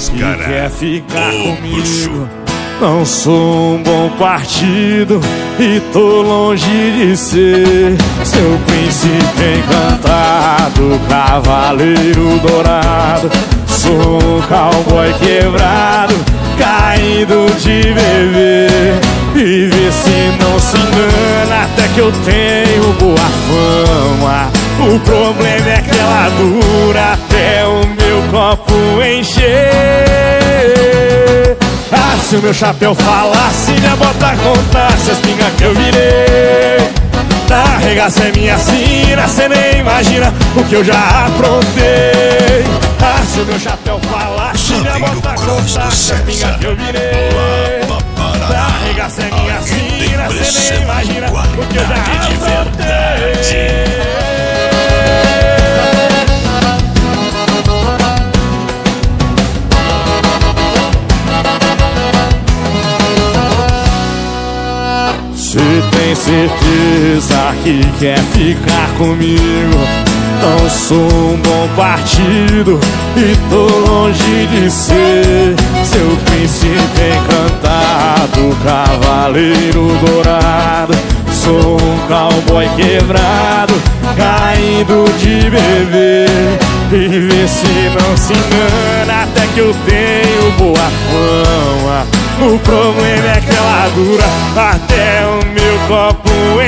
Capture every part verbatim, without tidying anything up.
Máscara, que quer ficar o comigo. bruxo. Não sou um bom partido e tô longe de ser seu príncipe encantado, cavaleiro dourado. Sou um cowboy quebrado, caído de beber. E vê se não se engana, até que eu tenho boa fama. O problema é que ela dura até o meu copo encher. Ah, se o meu chapéu falasse, minha bota contasse as pingas que eu virei. Da regaça é minha sina, cê nem imagina o que eu já aprontei. Ah, se o meu chapéu falasse, minha bota contasse as pingas que eu virei. Da regaça é minha sina, cê nem imagina o que eu já aprontei. Se tem certeza que quer ficar comigo, não sou um bom partido e tô longe de ser seu príncipe encantado, cavaleiro dourado. Sou um cowboy quebrado, caído de beber. E vê se não se engana, até que eu tenho boa fama. O problema é que ela dura até o meu copo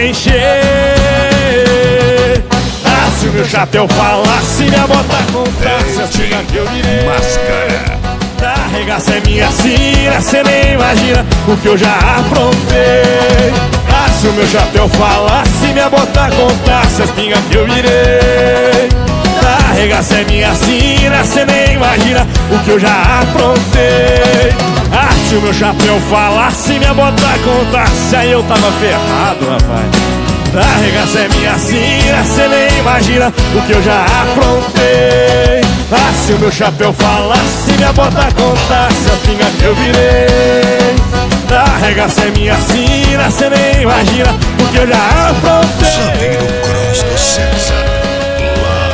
encher. Ah, se o meu chapéu falasse, minha bota contasse as pingas que eu virei. Máscara, Da regaça é minha sina, cê nem imagina o que eu já aprontei. Ah, se o meu chapéu falasse, minha bota contasse as pingas que eu virei. Da regaça é minha sina, cê nem imagina o que eu já aprontei. Ah, se o meu chapéu falasse, minha bota contasse, aí eu tava ferrado, rapaz. Da regaça é minha sina, cê nem imagina o que eu já aprontei. Ah, se o meu chapéu falasse, minha bota contasse as pingas que eu virei. Da regaça é minha sina, cê nem imagina o que eu já aprontei. Chaveiro Cross do César, lá